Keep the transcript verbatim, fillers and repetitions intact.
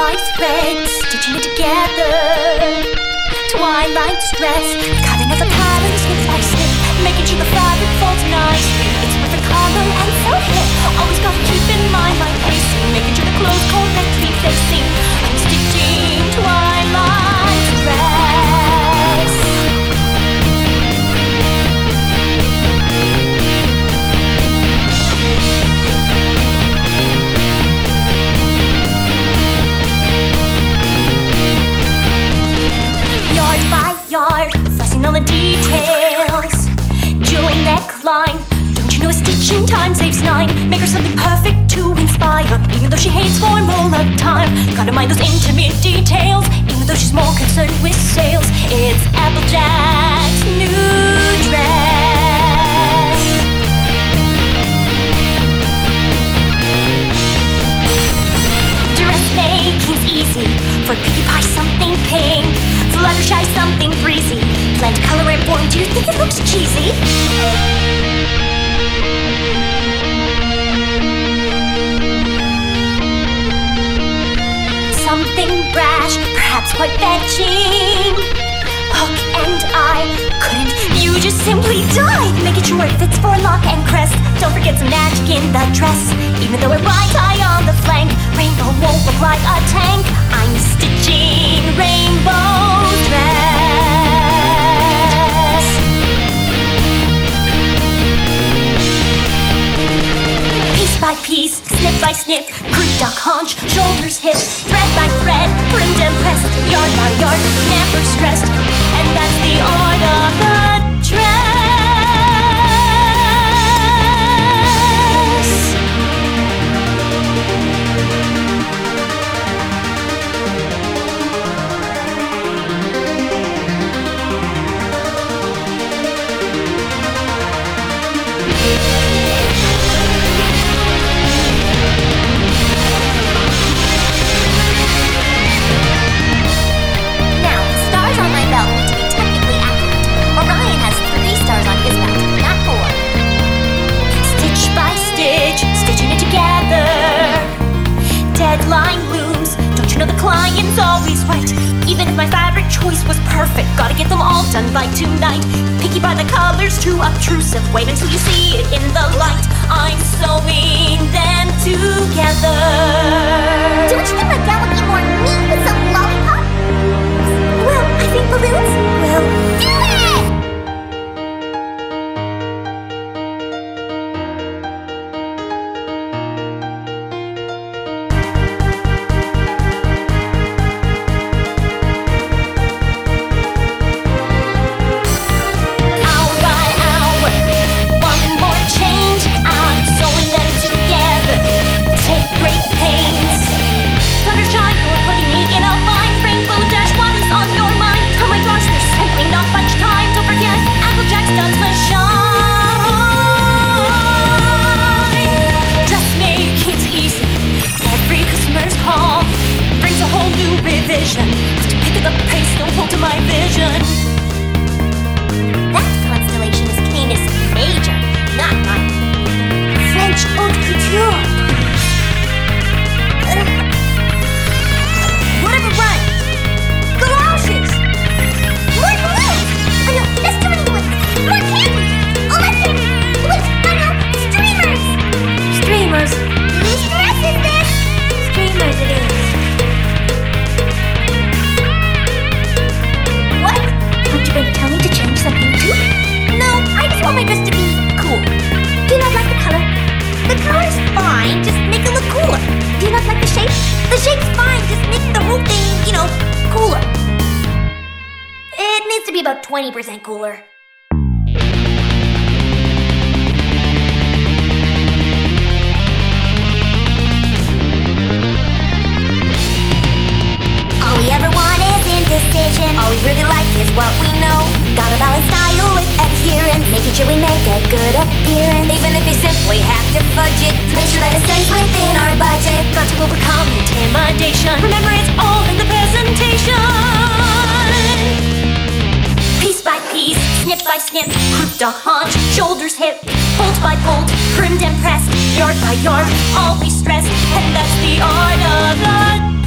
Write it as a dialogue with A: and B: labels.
A: by thread, stitching it together. Twilight stress, cutting out the pattern snip by snip, making sure the fabric folds nicely. It's perfect color and so hip. Always gotta keep in mind my pacing, making sure the clothes correctly facing. I'm stitching twilight dress. Yard by yard, fussing on the details. Jewel neckline, don't you know a stitching time saves nine? Make her something perfect to inspire, even though she hates formula time. Gotta mind those intimate details, even though she's more concerned with sales. It's Applejack's new dress. Dressmaking's easy, for Pinkie Pie something pink, Fluttershy something breezy. Plan to color it for me, do you think it looks cheesy? Something brash, perhaps quite fetching. Hook and eye, couldn't you just simply die? Making sure it fits for lock and crest. Don't forget some magic in the dress, even though it rides high on the flank. Rainbow won't look like a tank. I'm stitching rainbow dress. Piece by piece, snip by snip, croup, duck, haunch, shoulders, hip, thread by thread, trimmed and pressed, yard by yard, never stressed. And that's the art of the dress. Now, stars on my belt, to be technically accurate. Orion has three stars on his belt, not four. Stitch by stitch, stitching it together. Deadline looms, don't you know the client's always right? Even if my fabric choice was perfect, gotta get them all done by tonight. Picky by the colors, too obtrusive. Wait until you see it in the light. I'm sewing them together.
B: Don't you think my gal would be more meat with some lollipop?
A: Well, I think balloons will
B: Do it!
A: hour by hour. One more change, I'm sewing them together. Take great pains. Fluttershy, you're putting me in a bind. Rainbow Dash, what is on your mind? Oh my gosh, there's simply not much time. Don't forget, Applejack's done to shine. Dressmaking's easy. Every customer's call brings a whole new revision. Have to pick up the pace, don't hold to my vision.
B: That constellation is Canis Major, not minor. French haute couture. Ugh. Whatever rhymes. Galoshes. More balloons. Oh no, that's too many balloons. More candy. Oh, my candy. Wait, no, no, streamers.
A: Streamers.
B: Whose dress is this?
A: Streamers it is.
B: What?
A: Aren't you going to tell me to change something too?
B: No, I just want my dress to be cool.
A: Do you not like the color?
B: The color's fine, just make it look cooler.
A: Do you not like the shape?
B: The shape's fine, just make the whole thing, you know, cooler. It needs to be about twenty percent cooler. All we ever want is indecision. All we really like is what we know. Gotta balance style with adherence, making sure we make a good appearance. Even if you simply have to fudge it, make sure that it stays within our budget.
A: Got to overcome intimidation. Remember, it's all in the presentation. Piece by piece, snip by snip, croup to haunch, shoulders hip, bolt by bolt, trimmed and pressed, yard by yard, always stressed, and that's the art of the